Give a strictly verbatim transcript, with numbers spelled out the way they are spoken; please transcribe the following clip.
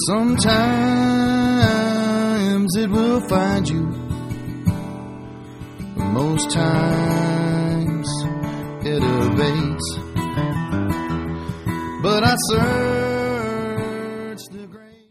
Sometimes it will find you. Most times it abates. But I serve